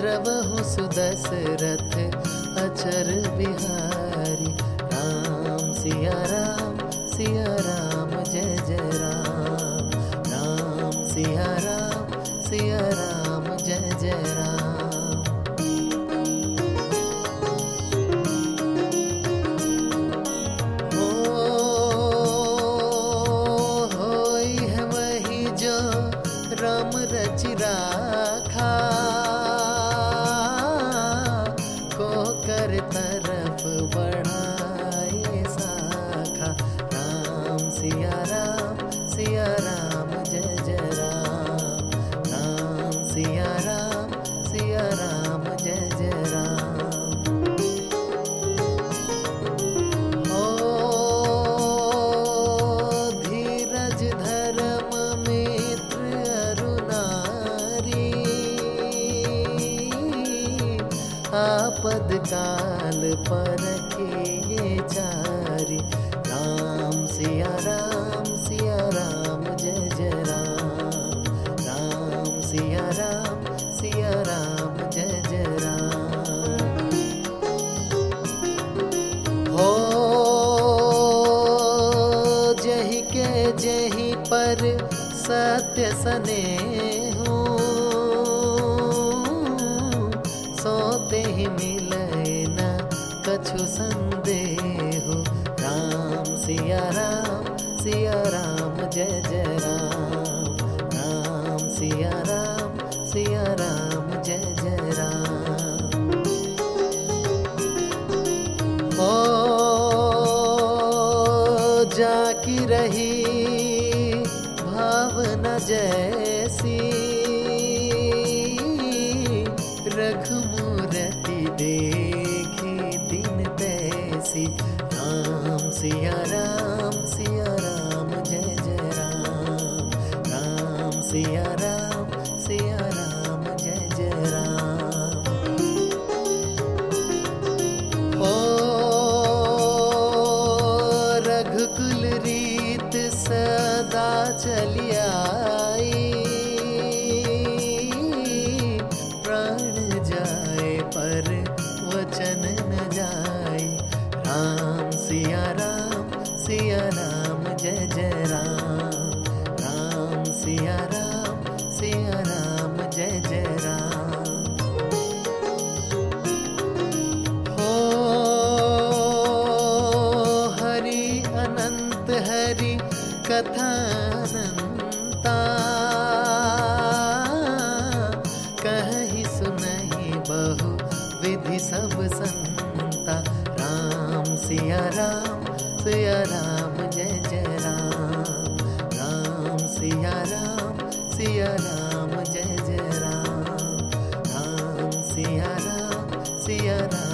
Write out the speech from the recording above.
द्रवहु सुदशरथ अचर बिहारी। राम सिया राम जय जय राम। राम सिया राम जय जय राम। राम रचि राखा को कर तरफ बढ़ाए शाखा। राम सिया राम जय जय राम। राम सिया राम जय जय राम। ओ धीरज धर्म आपद काल परखिए चारि। राम सिया राम जय जय राम। राम सिया राम जय जय राम। हो जहि के जहि पर सत्य स्नेहु सोते ही मिले न कछु संदेहु। राम सिया राम जय जय राम। राम सिया राम जय जय राम। ओ जाकी रही भावना जैसी रघुमूरति देखी दिन तैसी। राम सिया राम जय जय राम। राम सिया राम जय जय राम। ओ रघुकुल रीत सदा चली आई। पर वचन न जाए। राम सिया राम जय जय राम। राम सिया राम जय जय राम। हो हरि अनंत हरि कथा अनंता कहि सुनहि बहु विधि सब संता। राम सिया राम जय जय राम। राम सिया राम जय जय राम। राम सिया राम